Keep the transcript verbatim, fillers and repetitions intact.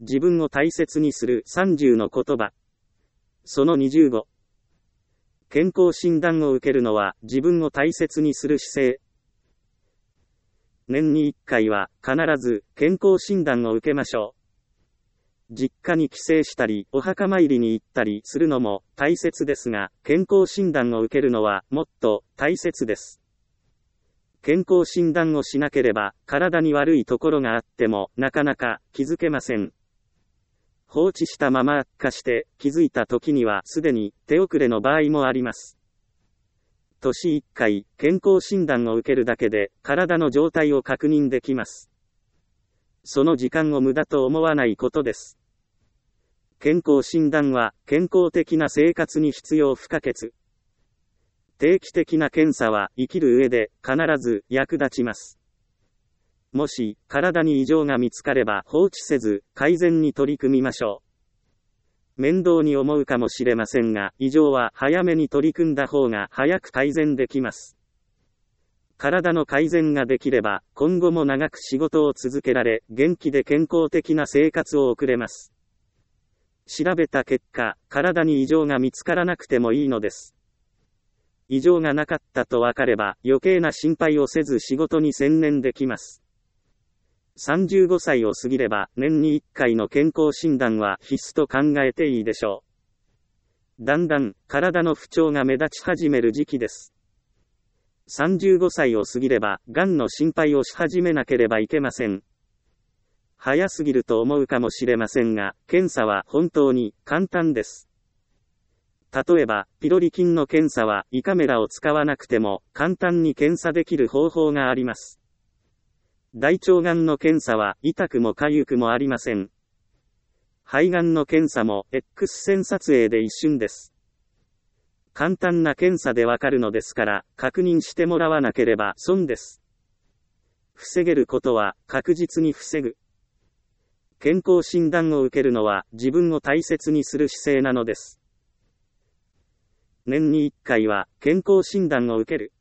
自分を大切にするさんじゅうの言葉。そのにじゅうご。健康診断を受けるのは自分を大切にする姿勢。年にいっかいは必ず健康診断を受けましょう。実家に帰省したりお墓参りに行ったりするのも大切ですが、健康診断を受けるのはもっと大切です。健康診断をしなければ体に悪いところがあってもなかなか気づけません。放置したまま悪化して気づいた時にはすでに手遅れの場合もあります。年いっかい健康診断を受けるだけで体の状態を確認できます。その時間を無駄と思わないことです。健康診断は健康的な生活に必要不可欠。定期的な検査は生きる上で必ず役立ちます。もし体に異常が見つかれば放置せず改善に取り組みましょう。面倒に思うかもしれませんが、異常は早めに取り組んだ方が早く改善できます。体の改善ができれば今後も長く仕事を続けられ、元気で健康的な生活を送れます。調べた結果、体に異常が見つからなくてもいいのです。異常がなかったと分かれば余計な心配をせず仕事に専念できます。さんじゅうごさいを過ぎれば年にいっかいの健康診断は必須と考えていいでしょう。だんだん体の不調が目立ち始める時期です。さんじゅうごさいを過ぎればがんの心配をし始めなければいけません。早すぎると思うかもしれませんが、検査は本当に簡単です。例えば、ピロリ菌の検査は胃カメラを使わなくても簡単に検査できる方法があります。大腸がんの検査は痛くも痒くもありません。肺がんの検査も X 線撮影で一瞬です。簡単な検査でわかるのですから、確認してもらわなければ損です。防げることは確実に防ぐ。健康診断を受けるのは自分を大切にする姿勢なのです。年にいっかいは健康診断を受ける。